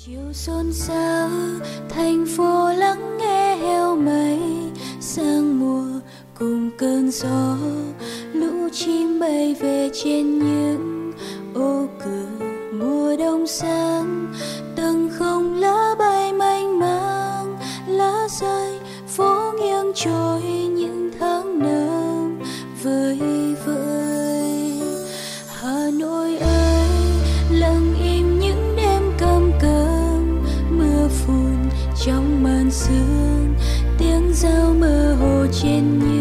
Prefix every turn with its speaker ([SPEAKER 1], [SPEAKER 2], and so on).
[SPEAKER 1] Chiều xôn xao thành phố lắng nghe heo mây sang mùa cùng cơn gió, lũ chim bay về trên những ô cửa mùa đông sang. Từng không lá bay mênh mang, lá rơi phố nghiêng trôi những tháng năm vơi vợi. Hà Nội ơi, lặng im những đêm căm căm, mưa phùn trong màn sương, tiếng reo mơ hồ trên những